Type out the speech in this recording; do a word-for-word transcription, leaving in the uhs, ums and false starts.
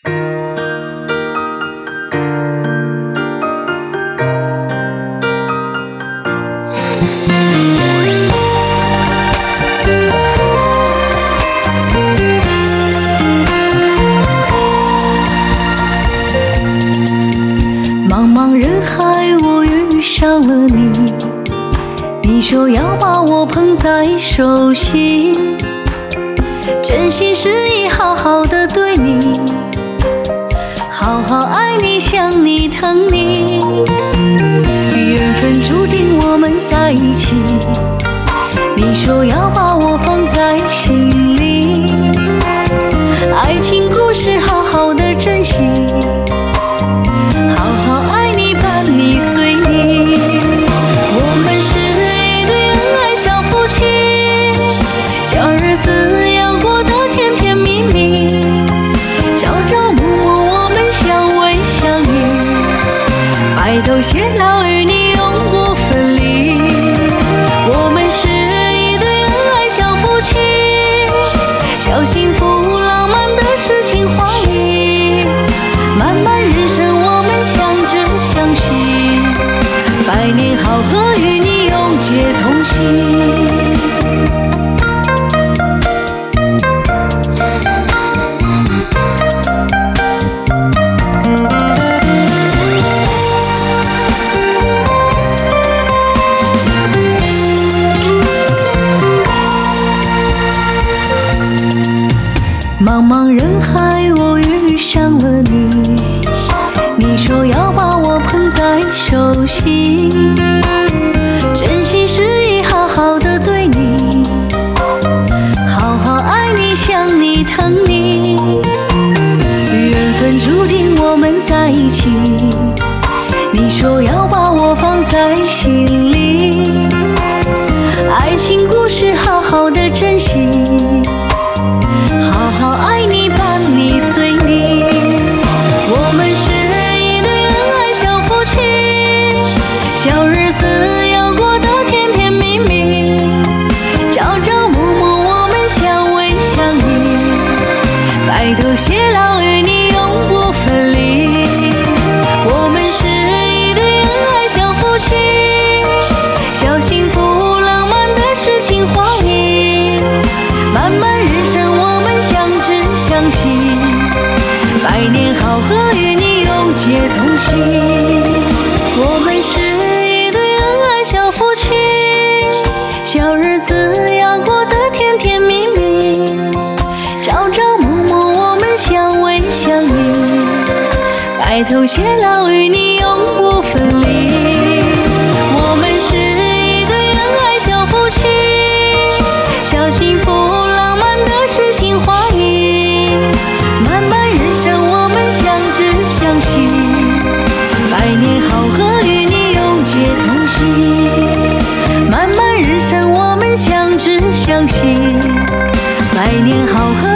茫茫人海，我遇上了你，你说要把我捧在手心，真心实意好好的对你，好好爱你想你疼你，缘分注定我们在一起，你说要把我放在心里，爱情故事好好的珍惜，好好爱你伴你随你，我们是一对恩爱小夫妻，小日子要过得甜甜蜜蜜，朝朝暮暮我们相偎相依，白头偕老与你永不分离，我们是一对恩爱小夫妻，小幸福浪漫的诗情画意，漫漫人生我们相知相惜，百年好合与你永结同心。茫茫人海，我遇上了你，你说要把我捧在手心，真心实意好好的对你，好好爱你想你疼你，缘分注定我们在一起，你说要把我放在心里，爱情故事好好的珍惜，好好爱你伴你随你，我们是一对恩爱小夫妻，小日子要过得甜甜蜜蜜，朝朝暮暮我们相偎相依，白头偕老与你永不分离，我们是一对恩爱小夫妻，小幸福浪漫的诗情画意，漫漫人生我们相知相惜，百年好合与你永结同心，我们是一对恩爱小夫妻，小日子要过得甜甜蜜蜜，朝朝暮暮我们相偎相依，白头偕老与你永不分离，我们是一对恩爱小夫妻，小幸福浪漫的诗情画意，漫漫人生我们相知相惜，百年好合与你永结同心，漫漫人生我们相知相惜，百年好合